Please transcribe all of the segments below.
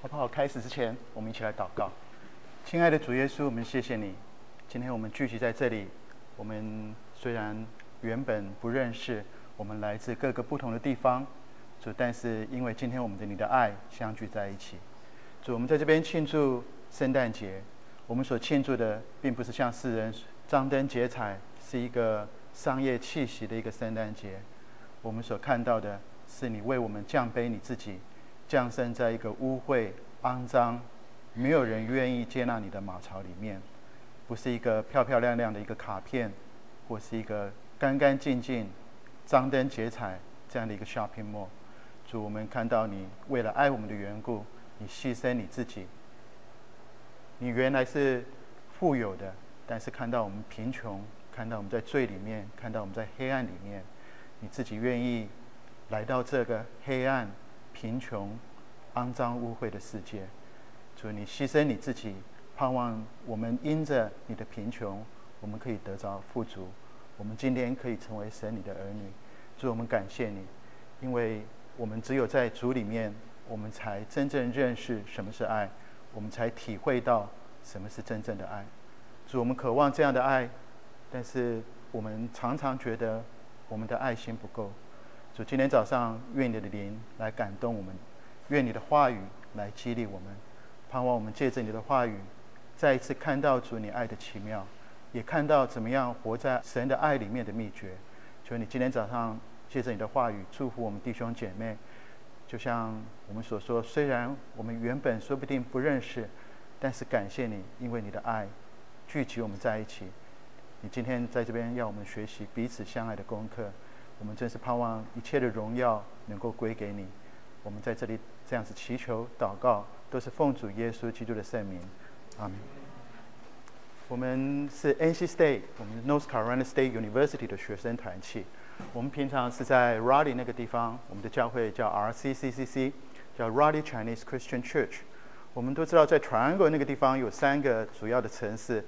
不好？开始之前，我们一起来祷告。亲爱的主耶稣，我们谢谢你。今天我们聚集在这里，我们虽然原本不认识，我们来自各个不同的地方，主，但是因为今天我们的你的爱相聚在一起，主，我们在这边庆祝圣诞节。我们所庆祝的，并不是像世人张灯结彩，是一个商业气息的一个圣诞节。我们所看到的是你为我们降卑你自己，降生在一个污秽、肮脏、没有人愿意接纳你的马槽里面，不是一个漂漂亮亮的一个卡片，或是一个干干净净、张灯结彩这样的一个 shopping mall。主，我们看到你为了爱我们的缘故，你牺牲你自己。你原来是富有的，但是看到我们贫穷，看到我们在罪里面，看到我们在黑暗里面，你自己愿意来到这个黑暗、贫穷、肮脏、污秽的世界。主，你牺牲你自己，盼望我们因着你的贫穷，我们可以得着富足，我们今天可以成为神你的儿女。主，我们感谢你，因为我们只有在主里面，我们才真正认识什么是爱，我们才体会到什么是真正的爱。主，我们渴望这样的爱，但是我们常常觉得我们的爱心不够。主，今天早上愿你的灵来感动我们，愿你的话语来激励我们，盼望我们借着你的话语再一次看到主你爱的奇妙，也看到怎么样活在神的爱里面的秘诀。求你今天早上借着你的话语祝福我们弟兄姐妹，就像我们所说，虽然我们原本说不定不认识，但是感谢你，因为你的爱聚集我们在一起。你今天在这边要我们学习彼此相爱的功课，我们真是盼望一切的荣耀能够归给你。我们在这里这样子祈求祷告，都是奉主耶稣基督的圣名，阿们。我们是 NC State， 我们 North Carolina State University 的学生团契。我们平常是在 Raleigh 那个地方，我们的教会叫 RCCCC， 叫 Raleigh Chinese Christian Church。我们都知道，在 Triangle 那个地方有3个主要的城市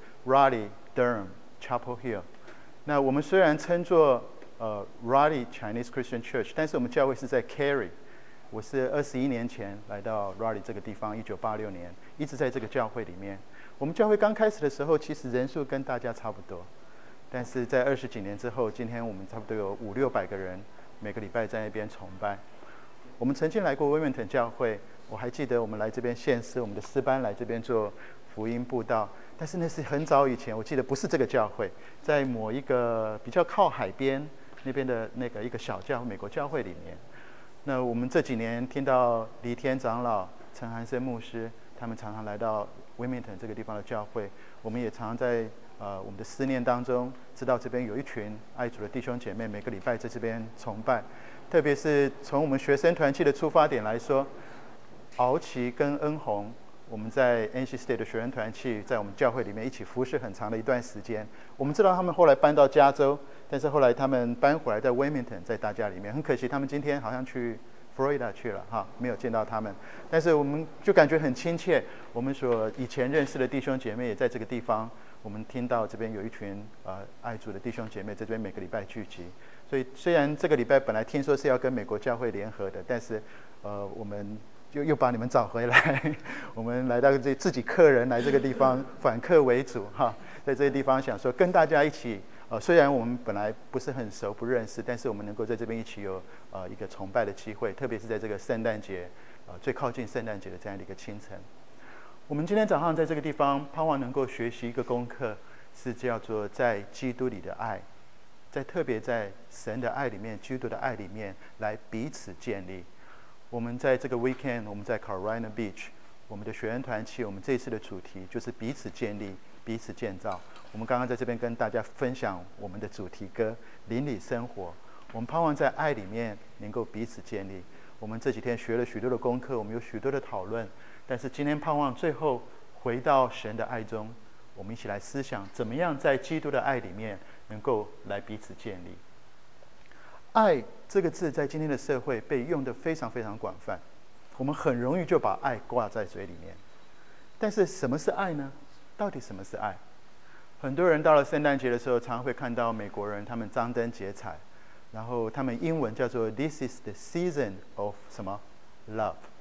：Raleigh、Durham、Chapel Hill。那我们虽然称作Raleigh Chinese Christian Church， 但是我们教会是在 Cary。我是21年前来到 Raleigh 这个地方，1986年一直在这个教会里面。我们教会刚开始的时候，其实人数跟大家差不多，但是在20几年之后，今天我们差不多有500-600个人，每个礼拜在那边崇拜。我们曾经来过威明顿教会，我还记得我们来这边献诗，我们的诗班来这边做福音布道，但是那是很早以前，我记得不是这个教会，在某一个比较靠海边那边的那个一个小教美国教会里面。那我们这几年听到李天长老、陈寒生牧师，他们常常来到威明顿这个地方的教会，我们也常常在我们的思念当中，知道这边有一群爱主的弟兄姐妹，每个礼拜在这边崇拜。特别是从我们学生团契的出发点来说，敖奇跟恩宏，我们在 NC State 的学生团契，在我们教会里面一起服侍很长的一段时间。我们知道他们后来搬到加州，但是后来他们搬回来在威明顿，在大家里面，很可惜他们今天好像去佛罗里达去了哈，没有见到他们。但是我们就感觉很亲切，我们所以前认识的弟兄姐妹也在这个地方。我们听到这边有一群爱主的弟兄姐妹在这边每个礼拜聚集。所以虽然这个礼拜本来听说是要跟美国教会联合的，但是我们又把你们找回来，我们来到自己客人来这个地方，反客为主哈，在这个地方想说跟大家一起，虽然我们本来不是很熟不认识，但是我们能够在这边一起有一个崇拜的机会，特别是在这个圣诞节最靠近圣诞节的这样的一个清晨。我们今天早上在这个地方盼望能够学习一个功课，是叫做在基督里的爱，特别在神的爱里面，基督的爱里面来彼此建立。我们在这个 weekend， 我们在 Carolina Beach， 我们的学员团契，我们这一次的主题就是彼此建立、彼此建造。我们刚刚在这边跟大家分享我们的主题歌《邻里生活》，我们盼望在爱里面能够彼此建立。我们这几天学了许多的功课，我们有许多的讨论，但是今天盼望最后回到神的爱中，我们一起来思想怎么样在基督的爱里面能够来彼此建立。爱这个字在今天的社会被用得非常非常广泛，我们很容易就把爱挂在嘴里面。但是什么是爱呢？到底什么是爱？很多人到了圣诞节的时候，常常会看到美国人他们张灯结彩，然后他们英文叫做 This is the season of 什么 love。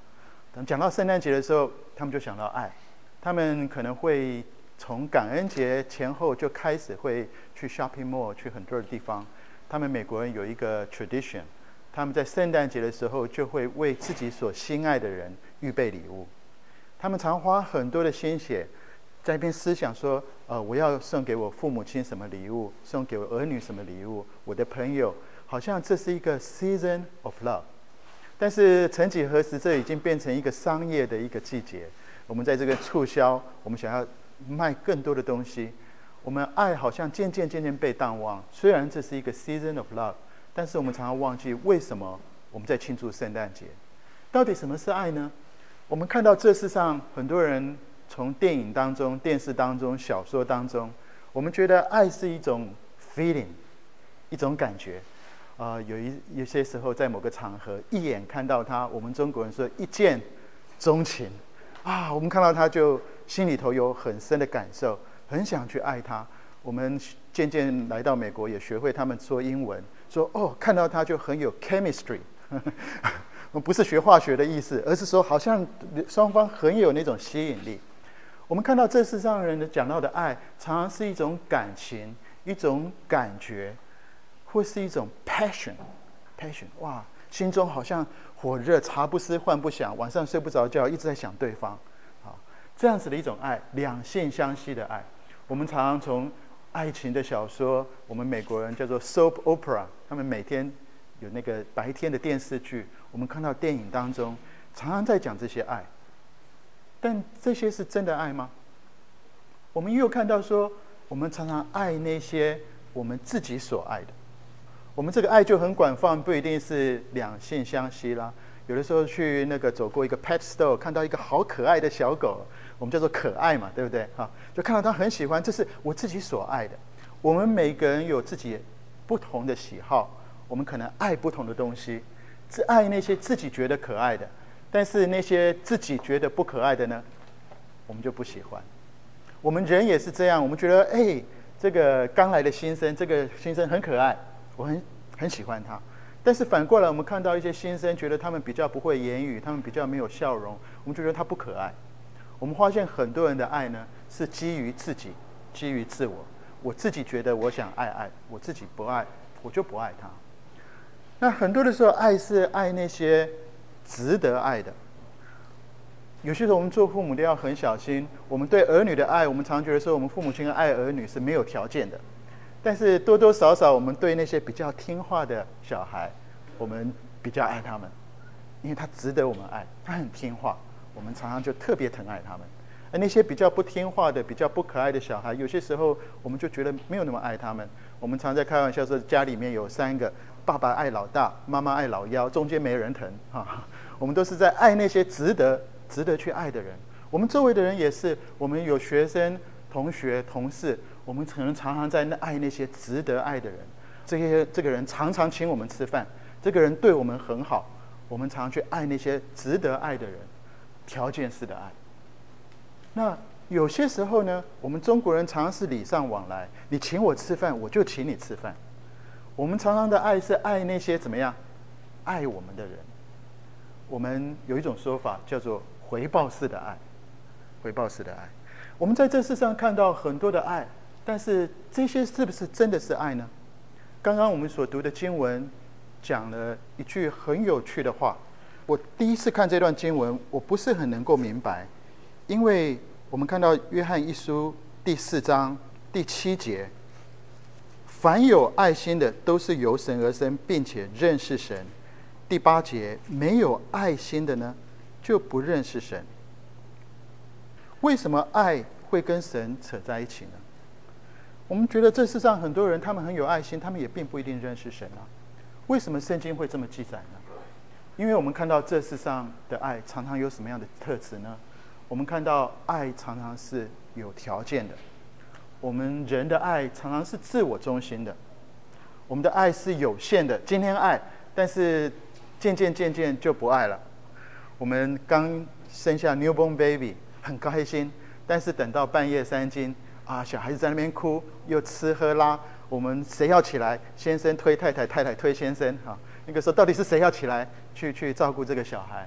等讲到圣诞节的时候，他们就想到爱，他们可能会从感恩节前后就开始会去 shopping mall， 去很多的地方。他们美国人有一个 tradition， 他们在圣诞节的时候就会为自己所心爱的人预备礼物。他们常花很多的心血，在一边思想说，我要送给我父母亲什么礼物，送给我儿女什么礼物，我的朋友，好像这是一个 season of love。但是曾几何时，这已经变成一个商业的一个季节。我们在这个促销，我们想要卖更多的东西，我们爱好像渐渐被淡忘。虽然这是一个 season of love， 但是我们常常忘记为什么我们在庆祝圣诞节。到底什么是爱呢？我们看到这世上很多人从电影当中、电视当中、小说当中，我们觉得爱是一种 feeling， 一种感觉。有些时候在某个场合一眼看到他，我们中国人说一见钟情啊，我们看到他就心里头有很深的感受，很想去爱他。我们渐渐来到美国，也学会他们说英文，说看到他就很有 chemistry。我们不是学化学的意思，而是说好像双方很有那种吸引力。我们看到这世上人讲到的爱，常常是一种感情，一种感觉，或是一种 passion， 哇，心中好像火热，茶不思饭不想，晚上睡不着觉，一直在想对方。这样子的一种爱，两性相吸的爱。我们常常从爱情的小说，我们美国人叫做 soap opera， 他们每天有那个白天的电视剧，我们看到电影当中常常在讲这些爱。但这些是真的爱吗？我们又看到说，我们常常爱那些我们自己所爱的。我们这个爱就很广泛，不一定是两性相吸啦。有的时候去那个走过一个 pet store， 看到一个好可爱的小狗，我们叫做可爱嘛，对不对？就看到它很喜欢，这是我自己所爱的。我们每个人有自己不同的喜好，我们可能爱不同的东西，只爱那些自己觉得可爱的，但是那些自己觉得不可爱的呢，我们就不喜欢。我们人也是这样，我们觉得这个刚来的新生，这个新生很可爱，我很喜欢他。但是反过来，我们看到一些新生，觉得他们比较不会言语，他们比较没有笑容，我们觉得他不可爱。我们发现很多人的爱呢，是基于自己，基于自我。我自己觉得我想爱，我自己不爱，我就不爱他。那很多的时候，爱是爱那些值得爱的。有些时候我们做父母的要很小心，我们对儿女的爱，我们常觉得说我们父母亲爱儿女是没有条件的。但是多多少少，我们对那些比较听话的小孩，我们比较爱他们，因为他值得我们爱，他很听话，我们常常就特别疼爱他们。而那些比较不听话的、比较不可爱的小孩，有些时候我们就觉得没有那么爱他们。我们常在开玩笑说，家里面有3个，爸爸爱老大，妈妈爱老幺，中间没人疼我们都是在爱那些值得去爱的人。我们周围的人也是，我们有学生、同学、同事，我们可能常常在爱那些值得爱的人。这个人常常请我们吃饭，这个人对我们很好，我们常常去爱那些值得爱的人，条件式的爱。那有些时候呢，我们中国人常常是礼尚往来，你请我吃饭，我就请你吃饭。我们常常的爱是爱那些怎么样爱我们的人。我们有一种说法叫做回报式的爱，回报式的爱。我们在这世上看到很多的爱，但是这些是不是真的是爱呢？刚刚我们所读的经文讲了一句很有趣的话，我第一次看这段经文，我不是很能够明白，因为我们看到约翰一书第4章第7节，凡有爱心的都是由神而生，并且认识神。第8节，没有爱心的呢，就不认识神。为什么爱会跟神扯在一起呢？我们觉得这世上很多人，他们很有爱心，他们也并不一定认识神啊。为什么圣经会这么记载呢？因为我们看到这世上的爱常常有什么样的特质呢？我们看到爱常常是有条件的，我们人的爱常常是自我中心的，我们的爱是有限的。今天爱，但是渐渐就不爱了。我们刚生下 newborn baby 很开心，但是等到半夜3更小孩子在那边哭，又吃喝拉，我们谁要起来？先生推太太，太太推先生那个时候到底是谁要起来去照顾这个小孩？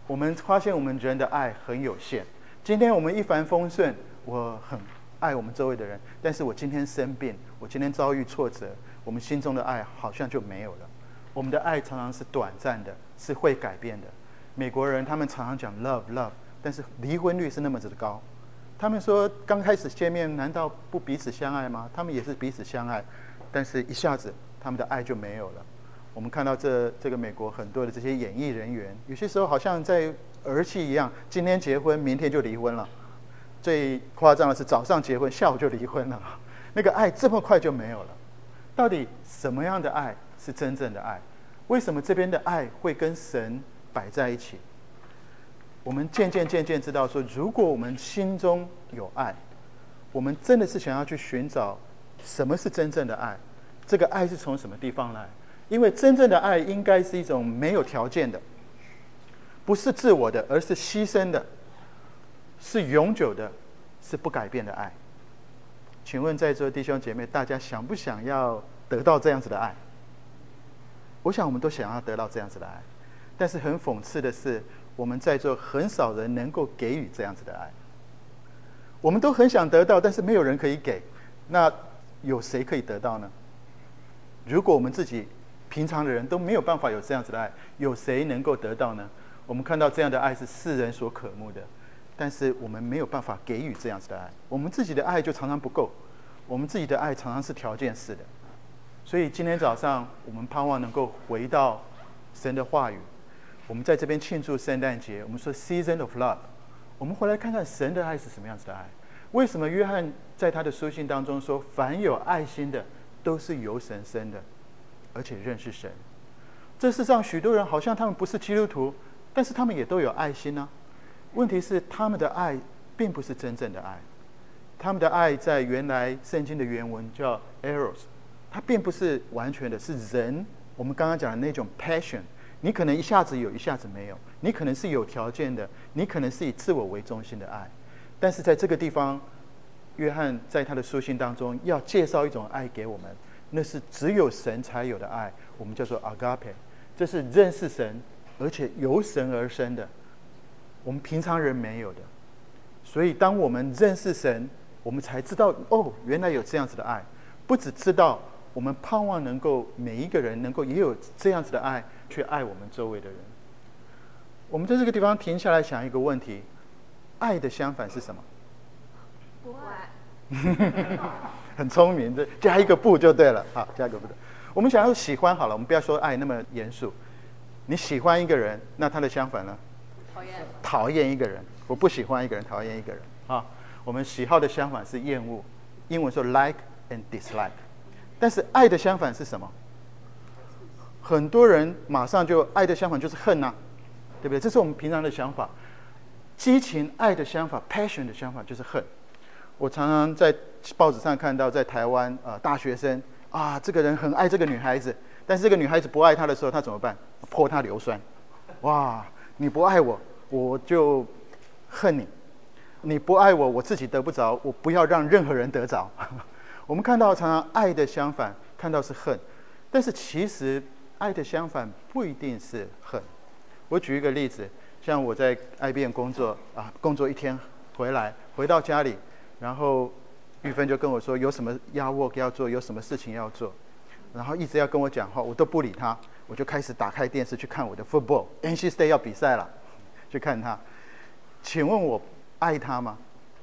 我们发现我们人的爱很有限。今天我们一帆风顺，我很爱我们周围的人，但是我今天生病，我今天遭遇挫折，我们心中的爱好像就没有了。我们的爱常常是短暂的，是会改变的。美国人他们常常讲 love， 但是离婚率是那么子的高。他们说刚开始见面难道不彼此相爱吗？他们也是彼此相爱，但是一下子他们的爱就没有了。我们看到这个美国很多的这些演艺人员，有些时候好像在儿戏一样，今天结婚明天就离婚了。最夸张的是早上结婚下午就离婚了，那个爱这么快就没有了。到底什么样的爱是真正的爱？为什么这边的爱会跟神摆在一起？我们渐渐知道说，如果我们心中有爱，我们真的是想要去寻找什么是真正的爱，这个爱是从什么地方来？因为真正的爱应该是一种没有条件的，不是自我的，而是牺牲的，是永久的，是不改变的爱。请问在座弟兄姐妹，大家想不想要得到这样子的爱？我想我们都想要得到这样子的爱，但是很讽刺的是，我们在座很少人能够给予这样子的爱。我们都很想得到，但是没有人可以给，那有谁可以得到呢？如果我们自己平常的人都没有办法有这样子的爱，有谁能够得到呢？我们看到这样的爱是世人所渴慕的，但是我们没有办法给予这样子的爱，我们自己的爱就常常不够，我们自己的爱常常是条件式的。所以今天早上我们盼望能够回到神的话语，我们在这边庆祝圣诞节，我们说 Season of Love， 我们回来看看神的爱是什么样子的爱。为什么约翰在他的书信当中说，凡有爱心的都是由神生的，而且认识神。这世上许多人好像他们不是基督徒，但是他们也都有爱心啊。问题是他们的爱并不是真正的爱，他们的爱在原来圣经的原文叫 eros， 它并不是完全的，是人我们刚刚讲的那种 passion。你可能一下子有，一下子没有，你可能是有条件的，你可能是以自我为中心的爱。但是在这个地方，约翰在他的书信当中要介绍一种爱给我们，那是只有神才有的爱，我们叫做 agape， 这是认识神而且由神而生的，我们平常人没有的。所以当我们认识神，我们才知道哦，原来有这样子的爱。不只知道，我们盼望能够每一个人能够也有这样子的爱去爱我们周围的人。我们在这个地方停下来想一个问题，爱的相反是什么？ 不爱。 很聪明，加一个不就对了。好，加一个不对。我们想要喜欢好了，我们不要说爱那么严肃。你喜欢一个人，那他的相反呢？ 讨厌。 讨厌一个人，我不喜欢一个人，讨厌一个人啊。我们喜好的相反是厌恶，英文说 like and dislike。但是爱的相反是什么？很多人马上就爱的相反就是恨啊，对不对？这是我们平常的想法。激情爱的相反 passion 的相反就是恨。我常常在报纸上看到，在台湾大学生啊，这个人很爱这个女孩子，但是这个女孩子不爱他的时候，他怎么办？泼他硫酸。哇，你不爱我，我就恨你；你不爱我，我自己得不着，我不要让任何人得着。我们看到常常爱的相反，看到是恨，但是其实爱的相反不一定是恨。我举一个例子，像我在 IBM 工作工作一天回到家里，然后玉芬就跟我说有什么work 要做，有什么事情要做，然后一直要跟我讲话，我都不理他，我就开始打开电视去看我的 football，NC State 要比赛了，去看他。请问我爱他吗？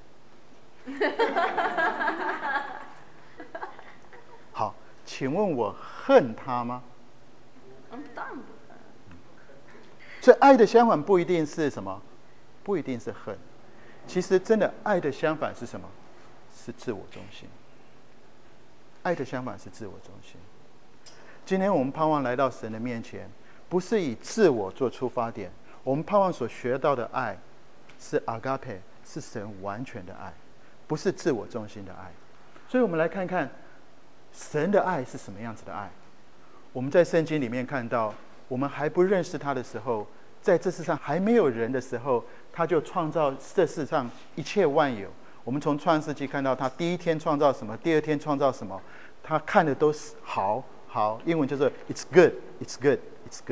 好，请问我恨他吗？ 当然不恨。 所以爱的相反不一定是什么，不一定是恨。其实真的爱的相反是什么？是自我中心。爱的相反是自我中心。今天我们盼望来到神的面前，不是以自我做出发点，我们盼望所学到的爱是 agape， 是神完全的爱，不是自我中心的爱。所以我们来看看神的爱是什么样子的爱。我们在圣经里面看到，我们还不认识他的时候，在这世上还没有人的时候，他就创造这世上一切万有。我们从创世纪看到他第一天创造什么，第二天创造什么，他看的都是好，英文就是 it's good, it's good, it's good。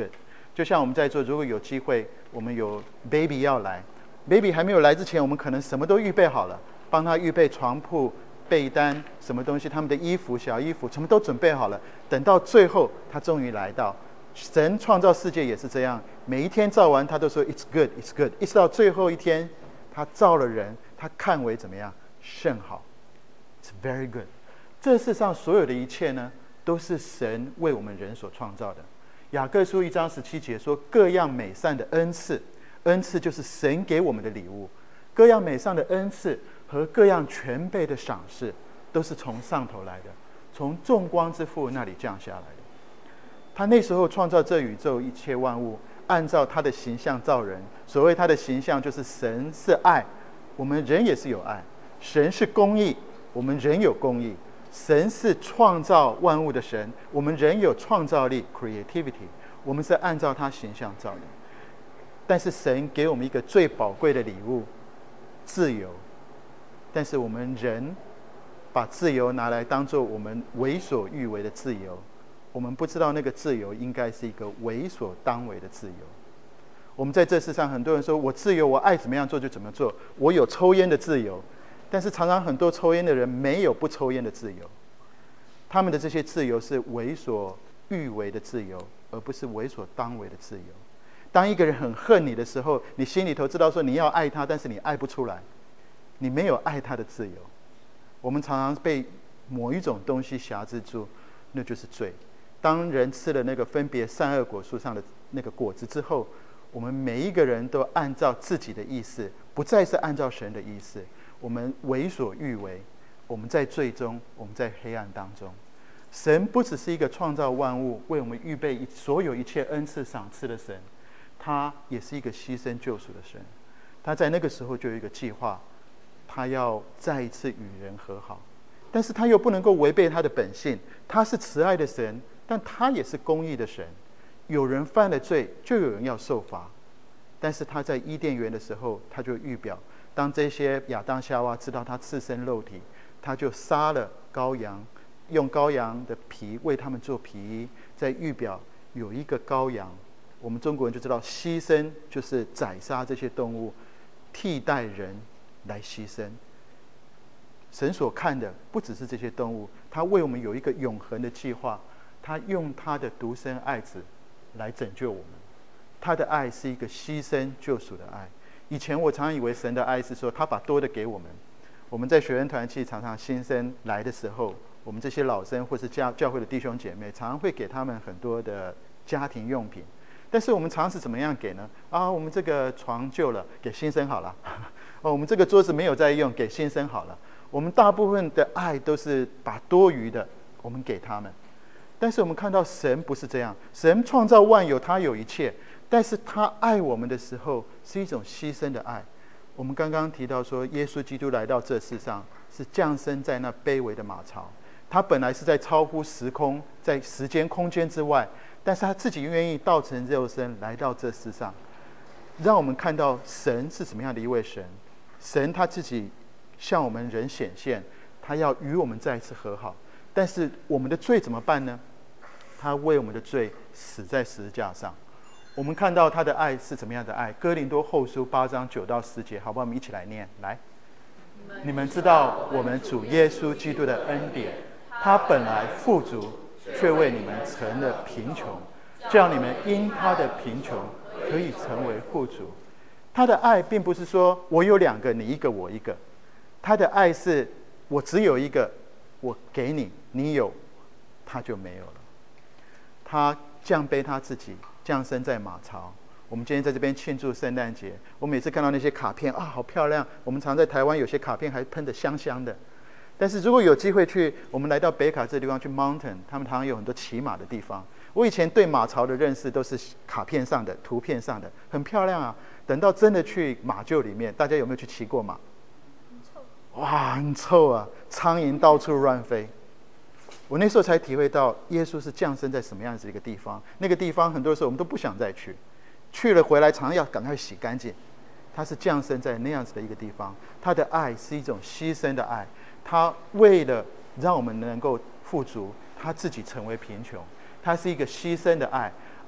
就像我们在座，如果有机会，我们有 baby 要来 ，baby 还没有来之前，我们可能什么都预备好了，帮他预备床铺、被单，什么东西，他们的衣服、小衣服，什么都准备好了。等到最后，他终于来到。神创造世界也是这样，每一天造完，他都说 It's good, It's good， 一直到最后一天，他造了人，他看为怎么样？甚好 ，It's very good。这世上所有的一切呢，都是神为我们人所创造的。雅各书1章17节说，各样美善的恩赐，恩赐就是神给我们的礼物，各样美善的恩赐和各样全备的赏识，都是从上头来的，从众光之父那里降下来的。他那时候创造这宇宙一切万物，按照他的形象造人。所谓他的形象，就是神是爱，我们人也是有爱；神是公义，我们人有公义；神是创造万物的神，我们人有创造力 （creativity）， 我们是按照他形象造的。但是神给我们一个最宝贵的礼物——自由。但是我们人把自由拿来当作我们为所欲为的自由。我们不知道那个自由应该是一个为所当为的自由。我们在这世上，很多人说我自由，我爱怎么样做就怎么做，我有抽烟的自由。但是常常很多抽烟的人没有不抽烟的自由，他们的这些自由是为所欲为的自由，而不是为所当为的自由。当一个人很恨你的时候，你心里头知道说你要爱他，但是你爱不出来，你没有爱他的自由。我们常常被某一种东西辖制住，那就是罪。当人吃了那个分别善恶果树上的那个果子之后，我们每一个人都按照自己的意思，不再是按照神的意思，我们为所欲为，我们在罪中，我们在黑暗当中。神不只是一个创造万物，为我们预备所有一切恩赐赏赐的神，他也是一个牺牲救赎的神。他在那个时候就有一个计划，他要再一次与人和好，但是他又不能够违背他的本性，他是慈爱的神，但他也是公义的神。有人犯了罪，就有人要受罚。但是他在伊甸园的时候，他就预表，当这些亚当夏娃知道他赤身肉体，他就杀了羔羊，用羔羊的皮为他们做皮衣，在预表有一个羔羊。我们中国人就知道，牺牲就是宰杀这些动物，替代人来牺牲。神所看的不只是这些动物，他为我们有一个永恒的计划，他用他的独生爱子来拯救我们。他的爱是一个牺牲救赎的爱。以前我常以为神的爱是说他把多的给我们。我们在学员团契常常新生来的时候，我们这些老生或是教会的弟兄姐妹常常会给他们很多的家庭用品。但是我们常是怎么样给呢？我们这个床旧了，给新生好了。我们这个桌子没有在用，给新生好了。我们大部分的爱都是把多余的我们给他们。但是我们看到神不是这样，神创造万有，他有一切，但是他爱我们的时候是一种牺牲的爱。我们刚刚提到说，耶稣基督来到这世上是降生在那卑微的马槽，他本来是在超乎时空，在时间空间之外，但是他自己愿意道成肉身来到这世上，让我们看到神是什么样的一位神。神他自己向我们人显现，他要与我们再一次和好。但是我们的罪怎么办呢？他为我们的罪死在十字架上。我们看到他的爱是怎么样的爱。哥林多后书8章9到10节，好不好？我们一起来念。来，你们知道我们主耶稣基督的恩典，他本来富足，却为你们成了贫穷，这样你们因他的贫穷可以成为富足。他的爱并不是说我有2个，你一个我一个。他的爱是我只有一个，我给你，你有，他就没有了。他降卑他自己，降生在马槽。我们今天在这边庆祝圣诞节，我每次看到那些卡片好漂亮。我们常在台湾有些卡片还喷得香香的。但是如果有机会去，我们来到北卡这地方去 mountain， 他们常常有很多骑马的地方。我以前对马槽的认识都是卡片上的、图片上的，很漂亮啊。等到真的去马厩里面，大家有没有去骑过马？哇，很臭啊！苍蝇到处乱飞。我那时候才体会到，耶稣是降生在什么样子的一个地方。那个地方很多时候我们都不想再去，去了回来常常要赶快洗干净。他是降生在那样子的一个地方，他的爱是一种牺牲的爱。他为了让我们能够富足，他自己成为贫穷。他是一个牺牲的爱，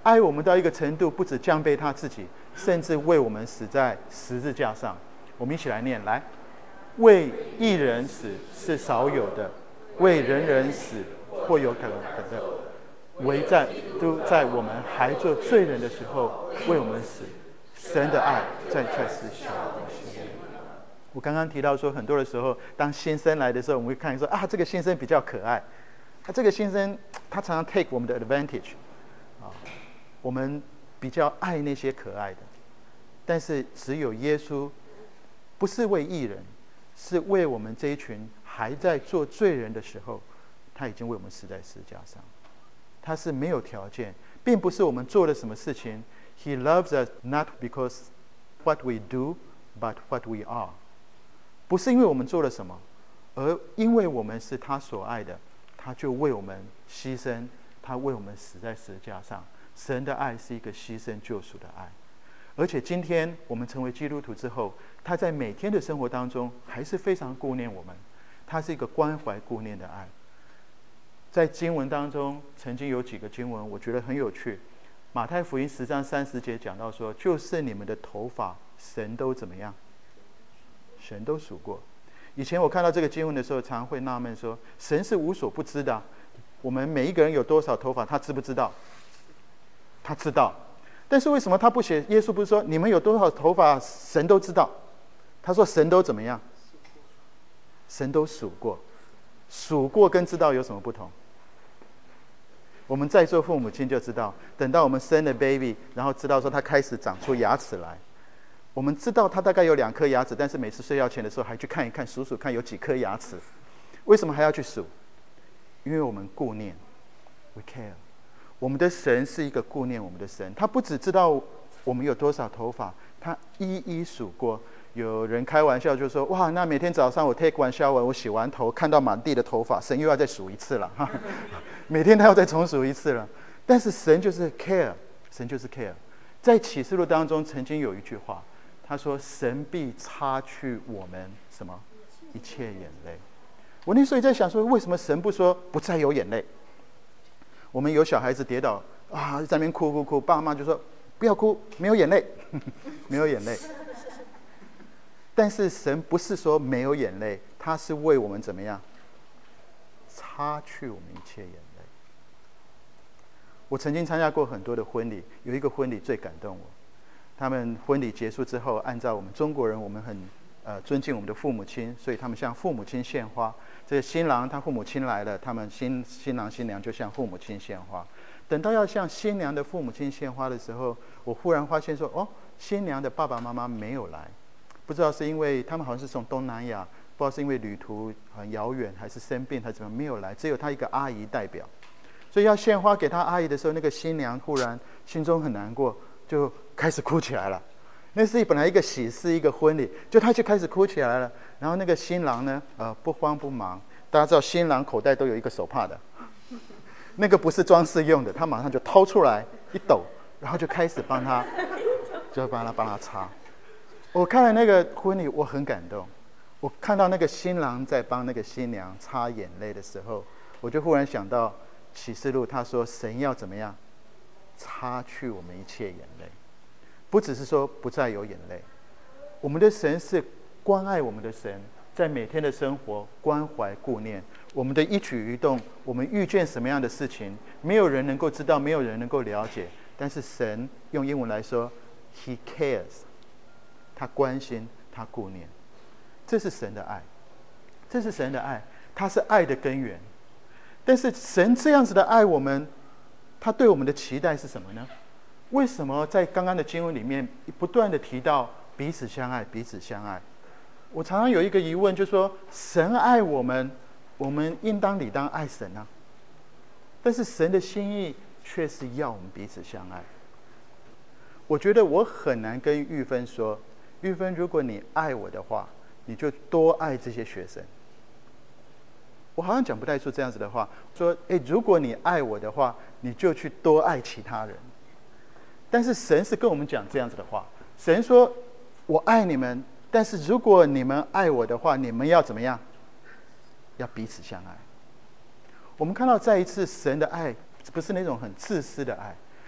爱我们到一个程度，不止降卑他自己，甚至为我们死在十字架上。我们一起来念，来，为一人死是少有的，为人人死或有可能的，唯都在我们还做罪人的时候为我们死。神的爱在此显明。我刚刚提到说，很多的时候，当新生来的时候，我们会看说啊，这个新生比较可爱，这个新生他常常 take 我们的 advantage，我们比较爱那些可爱的。但是只有耶稣，不是为义人，是为我们这一群还在做罪人的时候，他已经为我们死在十字架上。他是没有条件，并不是我们做了什么事情。He loves us not because what we do, but what we are。不是因为我们做了什么，而因为我们是他所爱的，他就为我们牺牲，他为我们死在十字架上。神的爱是一个牺牲救赎的爱，而且今天我们成为基督徒之后，他在每天的生活当中还是非常顾念我们，他是一个关怀顾念的爱。在经文当中曾经有几个经文我觉得很有趣，马太福音10章30节讲到说，就是你们的头发神都怎么样，神都数过。以前我看到这个经文的时候常会纳闷说，神是无所不知的，我们每一个人有多少头发他知不知道？他知道。但是为什么他不写？耶稣不是说你们有多少头发神都知道，他说神都怎么样，神都数过。数过跟知道有什么不同？我们在座父母亲就知道，等到我们生了 baby， 然后知道说他开始长出牙齿来，我们知道他大概有2颗牙齿，但是每次睡觉前的时候还去看一看，数数看有几颗牙齿。为什么还要去数？因为我们顾念 ，we care。我们的神是一个顾念我们的神，他不只知道我们有多少头发，他一一数过。有人开玩笑就说，哇，那每天早上我 take 完shower，我洗完头看到满地的头发，神又要再数一次了每天他要再重数一次了。但是神就是 care， 神就是 care。 在启示录当中曾经有一句话，他说神必擦去我们什么一切眼泪。我那时候也在想说，为什么神不说不再有眼泪？我们有小孩子跌倒啊，在那边哭，爸妈就说不要哭，没有眼泪没有眼泪。但是神不是说没有眼泪，他是为我们怎么样擦去我们一切眼泪。我曾经参加过很多的婚礼，有一个婚礼最感动我。他们婚礼结束之后，按照我们中国人，我们很尊敬我们的父母亲，所以他们向父母亲献花。这个新郎他父母亲来了，他们新郎新娘就向父母亲献花。等到要向新娘的父母亲献花的时候，我忽然发现说，哦，新娘的爸爸妈妈没有来。不知道是因为他们好像是从东南亚，不知道是因为旅途很遥远，还是生病，还是怎么没有来，只有他一个阿姨代表。所以要献花给他阿姨的时候，那个新娘忽然心中很难过，就开始哭起来了。那是本来一个喜事，一个婚礼，就他就开始哭起来了。然后那个新郎呢，不慌不忙，大家知道新郎口袋都有一个手帕的，那个不是装饰用的，他马上就掏出来一抖，然后就开始帮他擦。我看了那个婚礼，我很感动。我看到那个新郎在帮那个新娘擦眼泪的时候，我就忽然想到启示录，他说神要怎么样擦去我们一切眼泪，不只是说不再有眼泪。我们的神是关爱我们的神，在每天的生活关怀顾念我们的一举一动，我们遇见什么样的事情，没有人能够知道，没有人能够了解，但是神用英文来说 He cares，他关心，他顾念。这是神的爱，这是神的爱，他是爱的根源。但是神这样子的爱我们，他对我们的期待是什么呢？为什么在刚刚的经文里面不断的提到彼此相爱，彼此相爱？我常常有一个疑问，就是说神爱我们，我们应当理当爱神啊。但是神的心意却是要我们彼此相爱。我觉得我很难跟玉芬说，玉芬，如果你爱我的话，你就多爱这些学生。我好像讲不太出这样子的话，说，如果你爱我的话，你就去多爱其他人。但是神是跟我们讲这样子的话，神说，我爱你们，但是如果你们爱我的话，你们要怎么样？要彼此相爱。我们看到再一次，神的爱不是那种很自私的爱，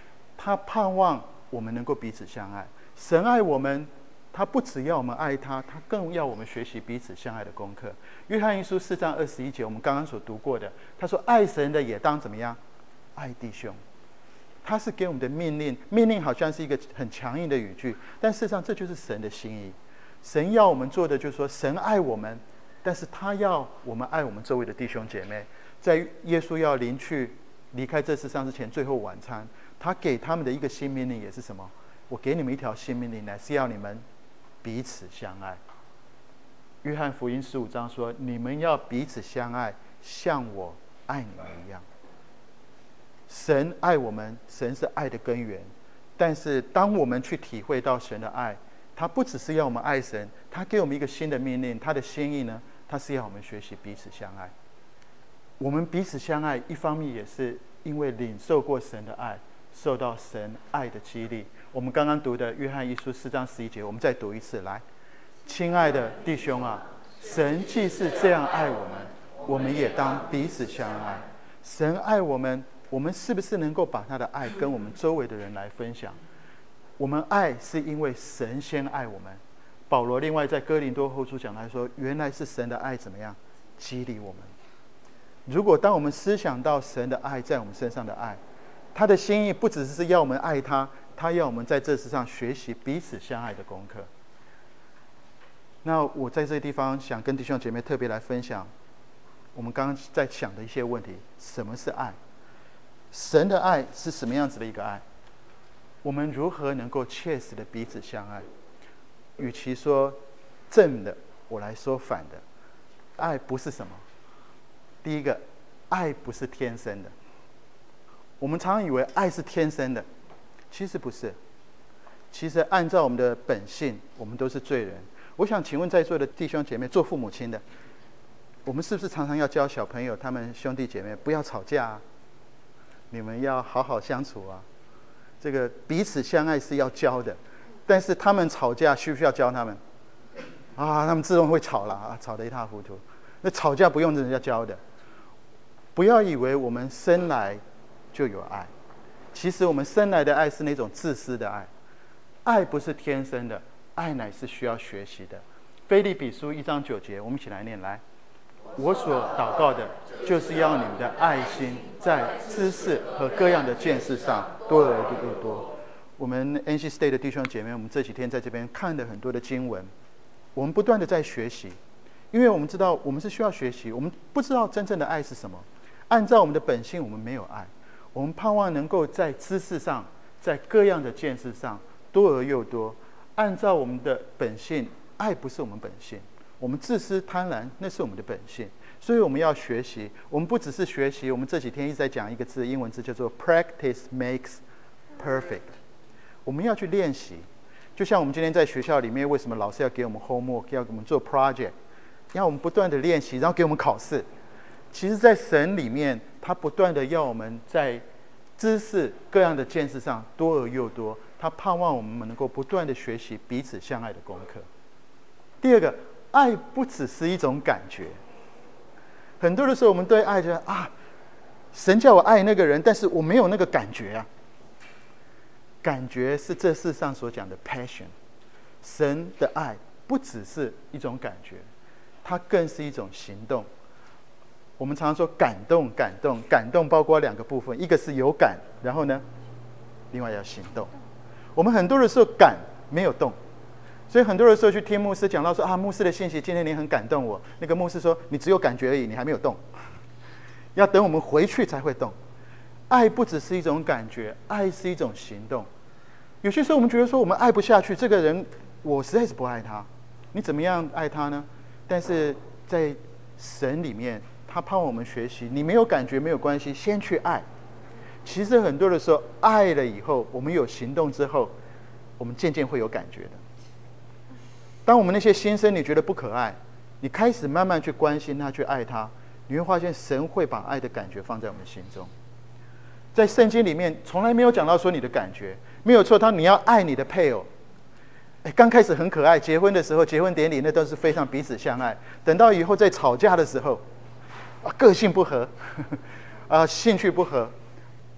他盼望我们能够彼此相爱。神爱我们，他不只要我们爱他，他更要我们学习彼此相爱的功课。约翰一书4章21节，我们刚刚所读过的，他说爱神的也当怎么样？爱弟兄。他是给我们的命令，命令好像是一个很强硬的语句，但事实上这就是神的心意。神要我们做的就是说，神爱我们，但是他要我们爱我们周围的弟兄姐妹。在耶稣要离开这世上之前，最后晚餐，他给他们的一个新命令也是什么？我给你们一条新命令，乃是要你们彼此相爱。约翰福音15章说，你们要彼此相爱，像我爱你们一样。神爱我们，神是爱的根源。但是当我们去体会到神的爱，他不只是要我们爱神，他给我们一个新的命令，他的心意呢，他是要我们学习彼此相爱。我们彼此相爱，一方面也是因为领受过神的爱，受到神爱的激励。我们刚刚读的约翰一书4章11节，我们再读一次来。亲爱的弟兄啊，神既是这样爱我们，我们也当彼此相爱。神爱我们，我们是不是能够把他的爱跟我们周围的人来分享？我们爱是因为神先爱我们。保罗另外在哥林多后书讲来说，原来是神的爱怎么样激励我们。如果当我们思想到神的爱在我们身上的爱，他的心意不只是要我们爱他，他要我们在这世上学习彼此相爱的功课。那我在这个地方想跟弟兄姐妹特别来分享我们刚刚在想的一些问题。什么是爱？神的爱是什么样子的一个爱？我们如何能够切实的彼此相爱？与其说正的，我来说反的。爱不是什么？第一个，爱不是天生的。我们常常以为爱是天生的，其实不是。其实按照我们的本性，我们都是罪人。我想请问在座的弟兄姐妹，做父母亲的，我们是不是常常要教小朋友，他们兄弟姐妹不要吵架啊？你们要好好相处啊！这个彼此相爱是要教的，但是他们吵架需不需要教他们？啊，他们自动会吵了啊，吵得一塌糊涂。那吵架不用人家教的。不要以为我们生来就有爱，其实我们生来的爱是那种自私的爱。爱不是天生的，爱乃是需要学习的。腓立比书1章9节，我们一起来念来。我所祷告的，就是要你们的爱心在知识和各样的见识上多而又多。我们 NC State 的弟兄姐妹，我们这几天在这边看了很多的经文，我们不断的在学习，因为我们知道我们是需要学习，我们不知道真正的爱是什么。按照我们的本性，我们没有爱，我们盼望能够在知识上，在各样的见识上多而又多。按照我们的本性，爱不是我们本性，我们自私贪婪那是我们的本性，所以我们要学习。我们不只是学习，我们这几天一直在讲一个字，英文字叫做 practice makes perfect。我们要去练习，就像我们今天在学校里面，为什么老师要给我们 homework， 要给我们做 project， 要我们不断的练习，然后给我们考试。其实在神里面，他不断的要我们在知识各样的见识上多而又多，他盼望我们能够不断的学习彼此相爱的功课。第二个，爱不只是一种感觉。很多的时候我们对爱觉得啊，神叫我爱那个人，但是我没有那个感觉啊。感觉是这世上所讲的 passion。 神的爱不只是一种感觉，它更是一种行动。我们常常说感动，感动包括2个部分，一个是有感，然后呢，另外要行动。我们很多的时候感没有动，所以很多的时候去听牧师讲到说啊，牧师的信息今天你很感动我，那个牧师说你只有感觉而已，你还没有动，要等我们回去才会动。爱不只是一种感觉，爱是一种行动。有些时候我们觉得说我们爱不下去，这个人我实在是不爱他，你怎么样爱他呢？但是在神里面，他盼望我们学习，你没有感觉没有关系，先去爱。其实很多的时候，爱了以后，我们有行动之后，我们渐渐会有感觉的。当我们那些心声你觉得不可爱，你开始慢慢去关心他，去爱他，你会发现神会把爱的感觉放在我们心中。在圣经里面从来没有讲到说你的感觉，没有错，你要爱你的配偶。刚开始很可爱，结婚的时候，结婚典礼那都是非常彼此相爱。等到以后在吵架的时候，个性不合，兴趣不合，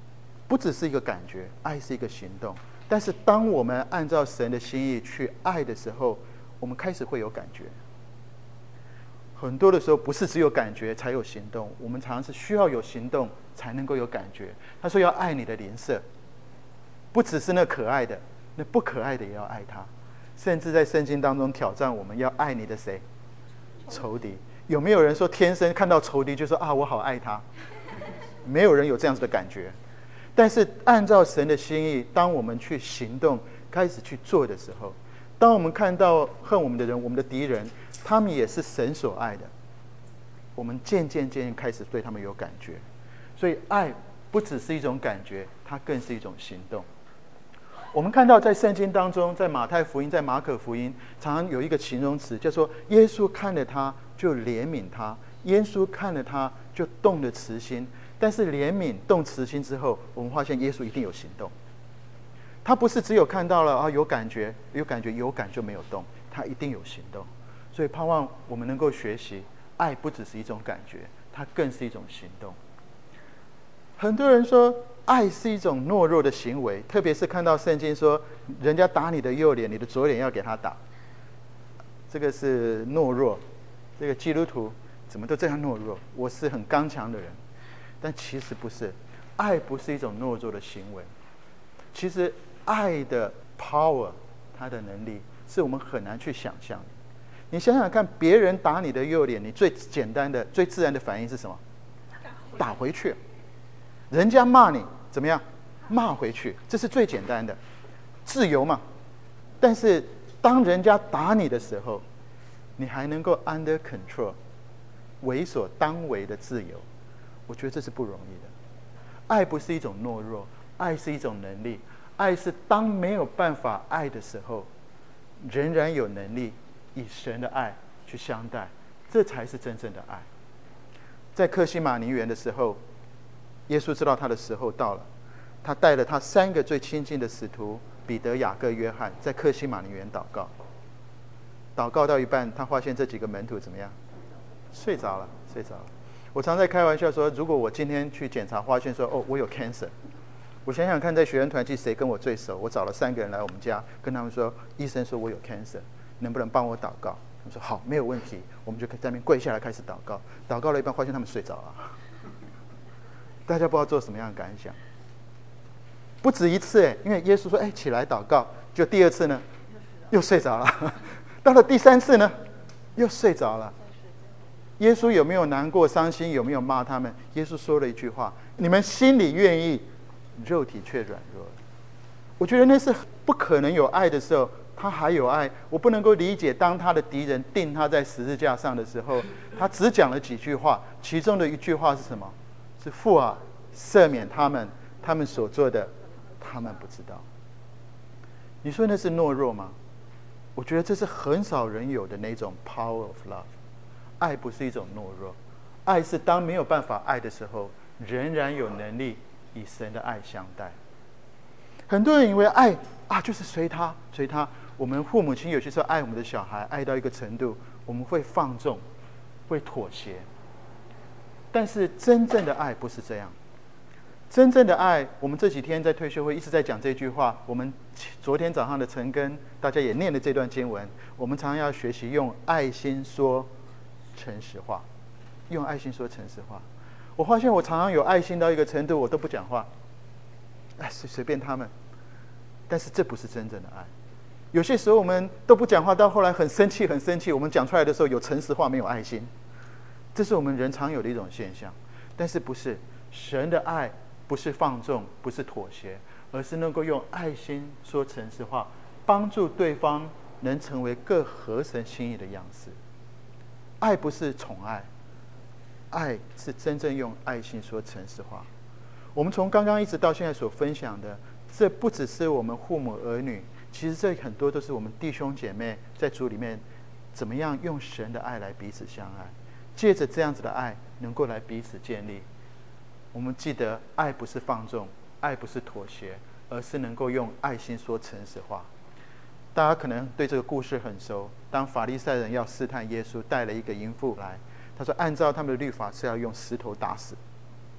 不只是一个感觉，爱是一个行动。但是当我们按照神的心意去爱的时候，我们开始会有感觉。很多的时候不是只有感觉才有行动，我们常常是需要有行动才能够有感觉。他说要爱你的邻舍，不只是那可爱的，那不可爱的也要爱他。甚至在圣经当中挑战我们要爱你的谁？仇敌。有没有人说天生看到仇敌就说啊我好爱他？没有人有这样子的感觉。但是按照神的心意，当我们去行动开始去做的时候，当我们看到恨我们的人，我们的敌人，他们也是神所爱的，我们渐渐开始对他们有感觉。所以爱不只是一种感觉，它更是一种行动。我们看到在圣经当中，在马太福音、在马可福音，常常有一个形容词叫做耶稣看了他就怜悯他，耶稣看了他就动了慈心。但是怜悯动慈心之后，我们发现耶稣一定有行动。他不是只有看到了有感觉有感就没有动，他一定有行动。所以盼望我们能够学习，爱不只是一种感觉，它更是一种行动。很多人说爱是一种懦弱的行为，特别是看到圣经说人家打你的右脸，你的左脸要给他打，这个是懦弱。这个基督徒怎么都这样懦弱？我是很刚强的人。但其实不是，爱不是一种懦弱的行为。其实爱的 power， 它的能力是我们很难去想象的。你想想看，别人打你的右脸，你最简单的最自然的反应是什么？打回去。人家骂你怎么样？骂回去，这是最简单的，自由嘛。但是当人家打你的时候，你还能够 under control， 为所当为的自由，我觉得这是不容易的。爱不是一种懦弱，爱是一种能力。爱是当没有办法爱的时候，仍然有能力以神的爱去相待，这才是真正的爱。在客西马尼园的时候，耶稣知道他的时候到了，他带了他3个最亲近的使徒彼得、雅各、约翰，在客西马尼园祷告。祷告到一半，他发现这几个门徒怎么样？睡着了。我常在开玩笑说，如果我今天去检查发现说我有 cancer， 我想想看在学员团契谁跟我最熟，我找了3个人来我们家，跟他们说医生说我有 cancer， 能不能帮我祷告？他们说好，没有问题。我们就在那边跪下来开始祷告，祷告了一半发现他们睡着了。大家不知道做什么样的感想。不止一次因为耶稣说起来祷告，就第2次呢又睡着了。到了第3次呢又睡着了。耶稣有没有难过伤心？有没有骂他们？耶稣说了一句话：你们心里愿意，肉体却软弱了。我觉得那是不可能有爱的时候，他还有爱。我不能够理解，当他的敌人钉他在十字架上的时候，他只讲了几句话，其中的一句话是什么？是父啊，赦免他们，他们所做的，他们不知道。你说那是懦弱吗？我觉得这是很少人有的那种 power of love。爱不是一种懦弱，爱是当没有办法爱的时候，仍然有能力以神的爱相待。很多人以为爱就是随他。我们父母亲有些时候爱我们的小孩，爱到一个程度，我们会放纵，会妥协。但是真正的爱不是这样。真正的爱，我们这几天在退休会一直在讲这句话。我们昨天早上的晨更，大家也念了这段经文。我们常常要学习用爱心说诚实话，用爱心说诚实话。我发现我常常有爱心到一个程度，我都不讲话，随便他们。但是这不是真正的爱。有些时候我们都不讲话，到后来很生气，我们讲出来的时候有诚实话，没有爱心，这是我们人常有的一种现象。但是不是神的爱，不是放纵，不是妥协，而是能够用爱心说诚实话，帮助对方能成为更合神心意的样式。爱不是宠爱，爱是真正用爱心说诚实话。我们从刚刚一直到现在所分享的，这不只是我们父母儿女，其实这很多都是我们弟兄姐妹在主里面怎么样用神的爱来彼此相爱，借着这样子的爱能够来彼此建立。我们记得爱不是放纵，爱不是妥协，而是能够用爱心说诚实话。大家可能对这个故事很熟，当法利赛人要试探耶稣，带了一个淫妇来，他说按照他们的律法是要用石头打死。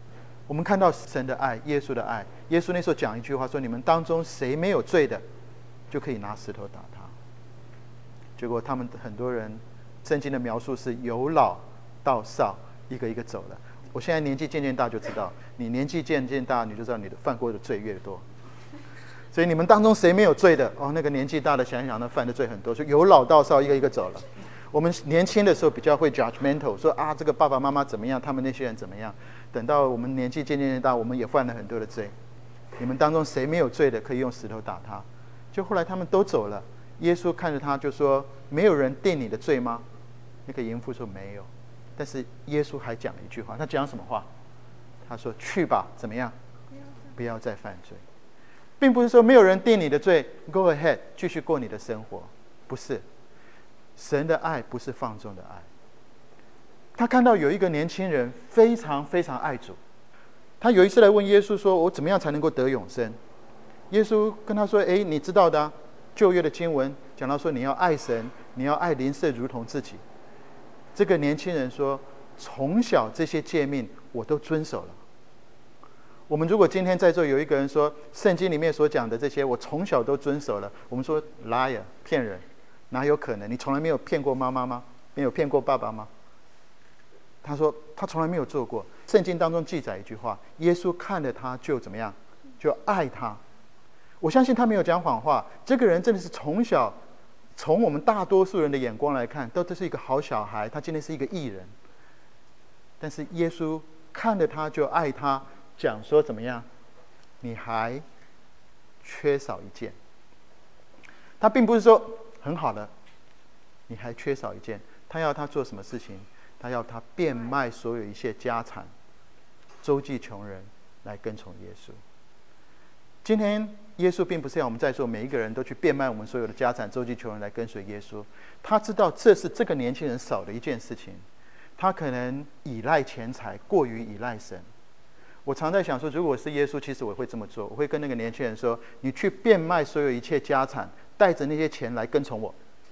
我们看到神的爱，耶稣的爱。耶稣那时候讲一句话说：你们当中谁没有罪的，就可以拿石头打他。结果他们很多人，圣经的描述是由老到少，一个一个走了。我现在年纪渐渐大，就知道你年纪渐渐大，你就知道你的犯过的罪越多。所以你们当中谁没有罪的？那个年纪大的想想，那犯的罪很多，就由老到少，一个一个走了。我们年轻的时候比较会 judgmental， 说这个爸爸妈妈怎么样，他们那些人怎么样。等到我们年纪渐渐大，我们也犯了很多的罪。你们当中谁没有罪的，可以用石头打他。就后来他们都走了，耶稣看着他就说：没有人定你的罪吗？那个淫妇说没有。但是耶稣还讲了一句话，他讲什么话？他说：去吧，怎么样？不要再犯罪。并不是说没有人定你的罪 ，Go ahead， 继续过你的生活。不是，神的爱不是放纵的爱。他看到有一个年轻人非常非常爱主，他有一次来问耶稣说：我怎么样才能够得永生？耶稣跟他说：你知道的旧约的经文讲到说，你要爱神，你要爱邻舍如同自己。这个年轻人说：从小这些诫命我都遵守了。我们如果今天在座有一个人说圣经里面所讲的这些我从小都遵守了，我们说 liar， 骗人，哪有可能？你从来没有骗过妈妈吗？没有骗过爸爸吗？他说他从来没有做过。圣经当中记载一句话，耶稣看了他就怎么样？就爱他。我相信他没有讲谎话，这个人真的是从小，从我们大多数人的眼光来看，都是一个好小孩，他今天是一个义人。但是耶稣看了他就爱他，讲说怎么样？你还缺少一件。他并不是说很好了，你还缺少一件。他要他做什么事情？他要他变卖所有一切家产，周济穷人，来跟从耶稣。今天耶稣并不是要我们在座每一个人都去变卖我们所有的家产，周济穷人来跟随耶稣。他知道这是这个年轻人少的一件事情，他可能依赖钱财，过于依赖神。我常在想说，如果我是耶稣，其实我会这么做，我会跟那个年轻人说：你去变卖所有一切家产，带着那些钱来跟从我。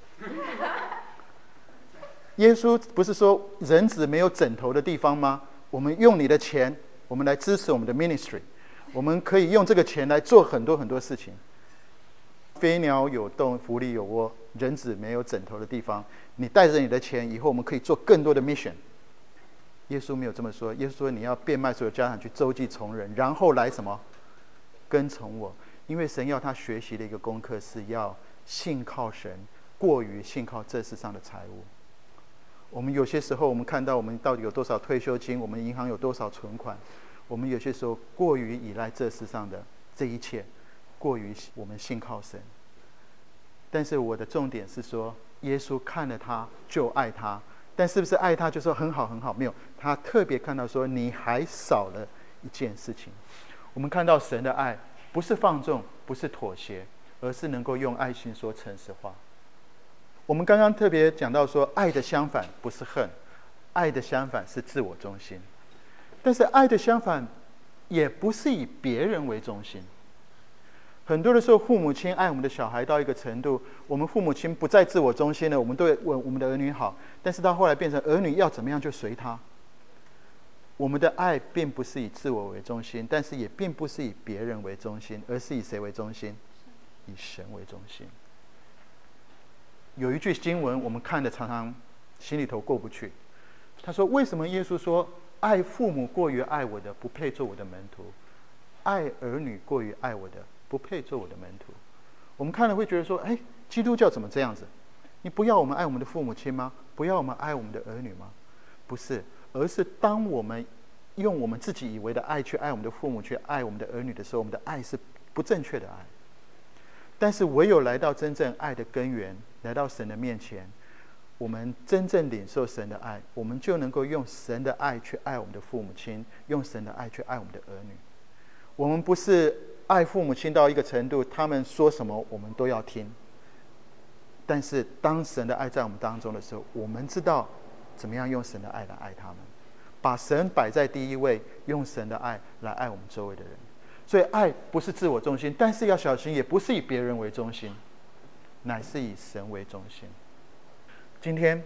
耶稣不是说人子没有枕头的地方吗？我们用你的钱，我们来支持我们的 ministry， 我们可以用这个钱来做很多很多事情。飞鸟有洞，狐狸有窝，人子没有枕头的地方，你带着你的钱，以后我们可以做更多的 mission。耶稣没有这么说，耶稣说你要变卖所有家产去周济穷人，然后来什么？跟从我。因为神要他学习的一个功课是要信靠神，过于信靠这世上的财物。我们有些时候，我们看到我们到底有多少退休金，我们银行有多少存款，我们有些时候过于依赖这世上的这一切，过于我们信靠神。但是我的重点是说，耶稣看了他就爱他，但是不是爱他就说很好很好？没有，他特别看到说你还少了一件事情。我们看到神的爱不是放纵，不是妥协，而是能够用爱心说诚实话。我们刚刚特别讲到说，爱的相反不是恨，爱的相反是自我中心。但是爱的相反也不是以别人为中心。很多的时候，父母亲爱我们的小孩到一个程度，我们父母亲不再自我中心了，我们对我们的儿女好，但是到后来变成儿女要怎么样就随他。我们的爱并不是以自我为中心，但是也并不是以别人为中心，而是以谁为中心？以神为中心。有一句经文我们看的常常心里头过不去，他说为什么耶稣说爱父母过于爱我的不配做我的门徒，爱儿女过于爱我的不配做我的门徒？我们看了会觉得说，基督教怎么这样子？你不要我们爱我们的父母亲吗？不要我们爱我们的儿女吗？不是，而是当我们用我们自己以为的爱去爱我们的父母，去爱我们的儿女的时候，我们的爱是不正确的爱。但是唯有来到真正爱的根源，来到神的面前，我们真正领受神的爱，我们就能够用神的爱去爱我们的父母亲，用神的爱去爱我们的儿女。我们不是爱父母亲到一个程度，他们说什么我们都要听。但是当神的爱在我们当中的时候，我们知道怎么样用神的爱来爱他们，把神摆在第一位，用神的爱来爱我们周围的人。所以爱不是自我中心，但是要小心，也不是以别人为中心，乃是以神为中心。今天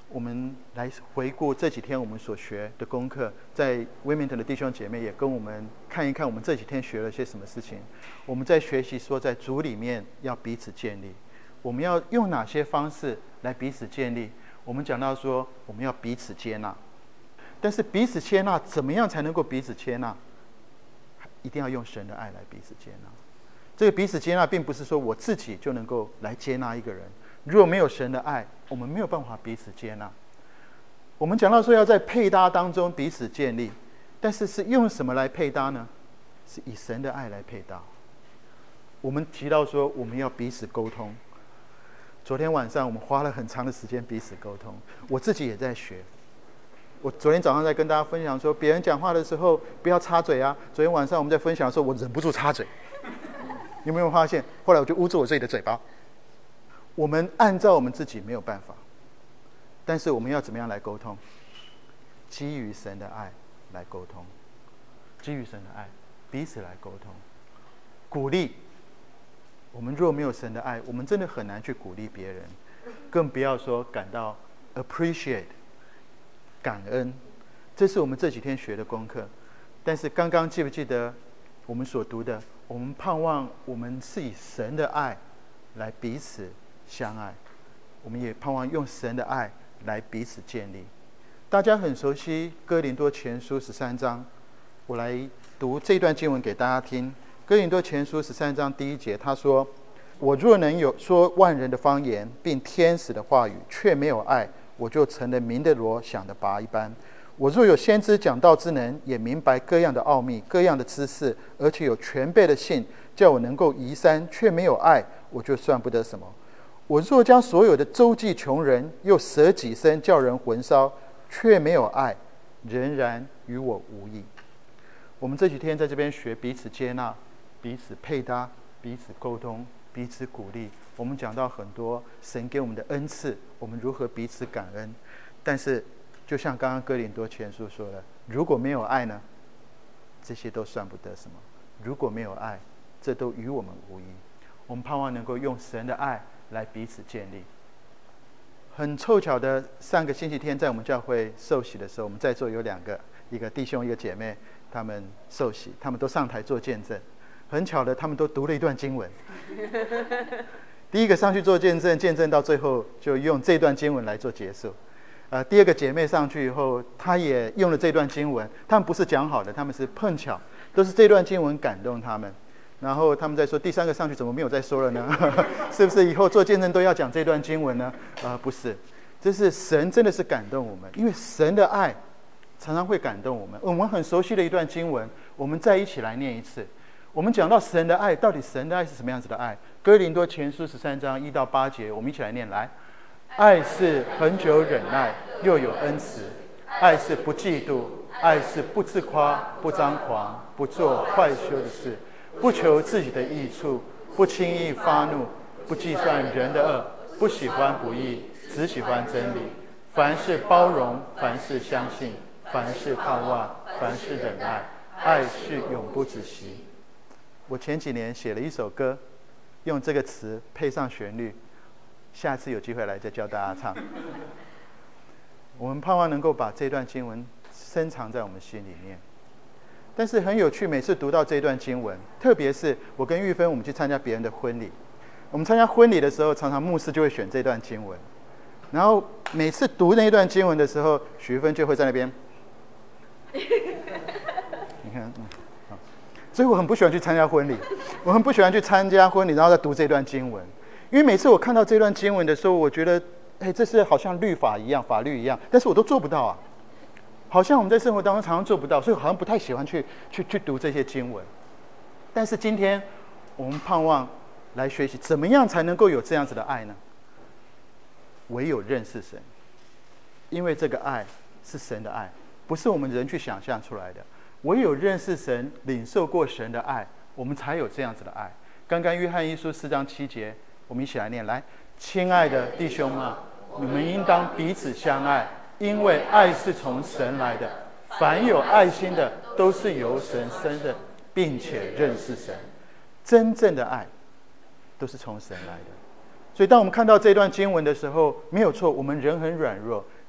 我们来回顾这几天我们所学的功课，在威明特的弟兄姐妹也跟我们看一看我们这几天学了些什么事情。我们在学习说，在主里面要彼此建立，我们要用哪些方式来彼此建立？我们讲到说，我们要彼此接纳，但是彼此接纳怎么样才能够彼此接纳？一定要用神的爱来彼此接纳。这个彼此接纳并不是说我自己就能够来接纳一个人，如果没有神的爱，我们没有办法彼此接纳。我们讲到说要在配搭当中彼此建立，但是是用什么来配搭呢？是以神的爱来配搭。我们提到说我们要彼此沟通，昨天晚上我们花了很长的时间彼此沟通，我自己也在学。我昨天早上在跟大家分享说，别人讲话的时候不要插嘴啊。昨天晚上我们在分享的时候，我忍不住插嘴，有没有发现？后来我就捂住我自己的嘴巴。我们按照我们自己没有办法，但是我们要怎么样来沟通？基于神的爱来沟通，基于神的爱彼此来沟通，鼓励。我们若没有神的爱，我们真的很难去鼓励别人，更不要说感到 appreciate 感恩。这是我们这几天学的功课。但是刚刚记不记得我们所读的？我们盼望我们是以神的爱来彼此相爱，我们也盼望用神的爱来彼此建立。大家很熟悉哥林多前书13章，我来读这段经文给大家听。哥林多前书13章第1节，他说：我若能有说万人的方言，并天使的话语，却没有爱，我就成了鸣的锣，响的钹一般。我若有先知讲道之能，也明白各样的奥秘，各样的知识，而且有全备的信，叫我能够移山，却没有爱，我就算不得什么。我若将所有的周济穷人，又舍己身叫人魂烧，却没有爱，仍然与我无益。我们这几天在这边学彼此接纳，彼此配搭，彼此沟通，彼此鼓励。我们讲到很多神给我们的恩赐，我们如何彼此感恩。但是就像刚刚哥林多前书说的，如果没有爱呢，这些都算不得什么。如果没有爱，这都与我们无益。我们盼望能够用神的爱来彼此建立。很凑巧的，上个星期天在我们教会受洗的时候，我们在座有2个，一个弟兄一个姐妹，他们受洗，他们都上台做见证。很巧的，他们都读了一段经文。第一个上去做见证，见证到最后就用这段经文来做结束。第2个姐妹上去以后，她也用了这段经文。他们不是讲好的，他们是碰巧，都是这段经文感动他们。然后他们在说，第3个上去怎么没有再说了呢？是不是以后做见证都要讲这段经文呢？不是，这是神真的是感动我们，因为神的爱常常会感动我们。我们很熟悉的一段经文，我们再一起来念一次。我们讲到神的爱，到底神的爱是什么样子的爱？哥林多前书13章1到8节，我们一起来念来。爱是恒久忍耐，又有恩慈；爱是不嫉妒；爱是不自夸，不张狂，不做坏羞的事，不求自己的益处，不轻易发怒，不计算人的恶，不喜欢不义，只喜欢真理。凡事包容，凡事相信，凡事盼望，凡事忍耐。爱是永不止息。我前几年写了一首歌，用这个词配上旋律，下次有机会来再教大家唱。我们盼望能够把这段经文深藏在我们心里面。但是很有趣，每次读到这段经文，特别是我跟玉芬我们去参加别人的婚礼，我们参加婚礼的时候，常常牧师就会选这段经文，然后每次读那一段经文的时候，许玉芬就会在那边你看所以我很不喜欢去参加婚礼，我很不喜欢去参加婚礼然后再读这段经文，因为每次我看到这段经文的时候，我觉得这是好像律法一样，法律一样，但是我都做不到啊，好像我们在生活当中常常做不到，所以好像不太喜欢去读这些经文。但是今天我们盼望来学习怎么样才能够有这样子的爱呢？唯有认识神，因为这个爱是神的爱，不是我们人去想象出来的。唯有认识神，领受过神的爱，我们才有这样子的爱。刚刚约翰一书4章7节，我们一起来念来。亲爱的弟兄们，你们应当彼此相爱，因为爱是从神来的。凡有爱心的，都是由神生的，并且认识神。真正的爱都是从神来的。所以当我们看到这段经文的时候，没有错，我们人很软弱，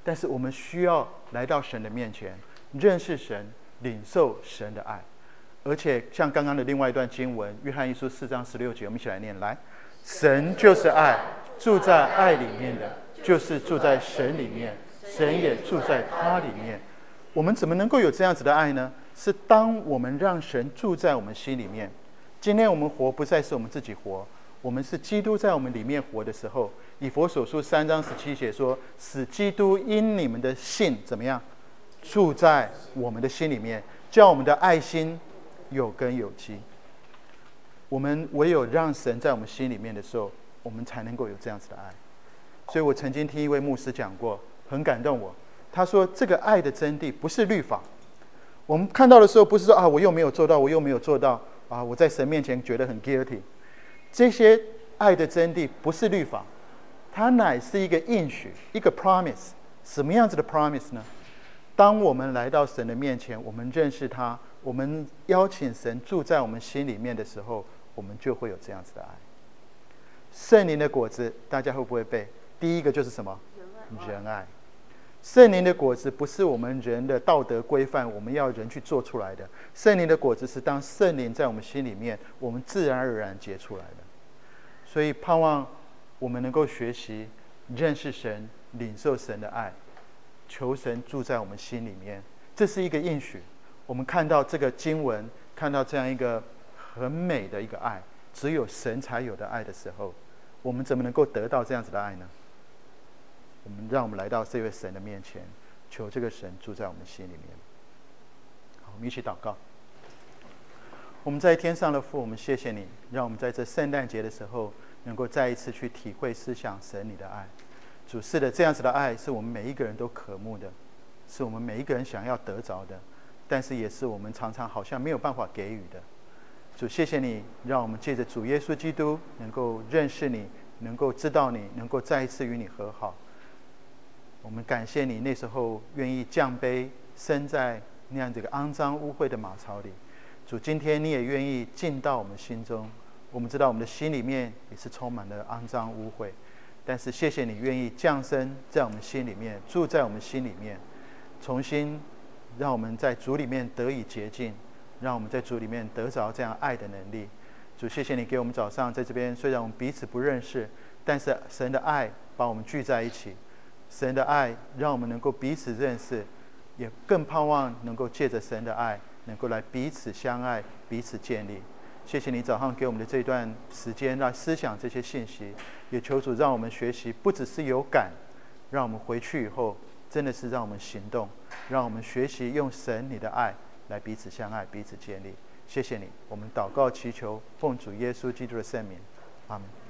但是我们需要来到神的面前，认识神，领受神的爱。而且像刚刚的另外一段经文，约翰一书4章16节，我们一起来念。来，神就是爱，住在爱里面的就是住在神里面，神也住在他里面。我们怎么能够有这样子的爱呢？是当我们让神住在我们心里面。今天我们活不再是我们自己活，我们是基督在我们里面活的时候，以弗所书3章17节说，使基督因你们的信怎么样，住在我们的心里面，叫我们的爱心有根有基。我们唯有让神在我们心里面的时候，我们才能够有这样子的爱。所以我曾经听一位牧师讲过，很感动我。他说这个爱的真谛不是律法。我们看到的时候，不是说啊我又没有做到，我又没有做到啊，我在神面前觉得很 guilty。这些爱的真谛不是律法，它乃是一个应许，一个 promise。什么样子的 promise 呢？当我们来到神的面前，我们认识他，我们邀请神住在我们心里面的时候，我们就会有这样子的爱。圣灵的果子大家会不会背？第一个就是什么？仁爱。圣灵的果子不是我们人的道德规范，我们要人去做出来的。圣灵的果子是当圣灵在我们心里面，我们自然而然结出来的。所以盼望我们能够学习认识神，领受神的爱，求神住在我们心里面。这是一个应许。我们看到这个经文，看到这样一个很美的一个爱，只有神才有的爱的时候，我们怎么能够得到这样子的爱呢？让我们来到这位神的面前，求这个神住在我们心里面。好，我们一起祷告。我们在天上的父，我们谢谢你，让我们在这圣诞节的时候，能够再一次去体会思想神你的爱。主，是的，这样子的爱是我们每一个人都渴慕的，是我们每一个人想要得着的，但是也是我们常常好像没有办法给予的。主，谢谢你，让我们借着主耶稣基督能够认识你，能够知道你，能够再一次与你和好。我们感谢你那时候愿意降卑，身在那样这个肮脏污秽的马槽里。主，今天你也愿意进到我们心中。我们知道我们的心里面也是充满了肮脏污秽，但是谢谢你愿意降生在我们心里面，住在我们心里面，重新让我们在主里面得以洁净，让我们在主里面得着这样爱的能力。主，谢谢你给我们早上在这边，虽然我们彼此不认识，但是神的爱把我们聚在一起。神的爱让我们能够彼此认识，也更盼望能够借着神的爱能够来彼此相爱，彼此建立。谢谢你早上给我们的这段时间来思想这些信息，也求主让我们学习不只是有感，让我们回去以后真的是让我们行动，让我们学习用神你的爱来彼此相爱，彼此建立。谢谢你，我们祷告祈求奉主耶稣基督的圣名，阿们。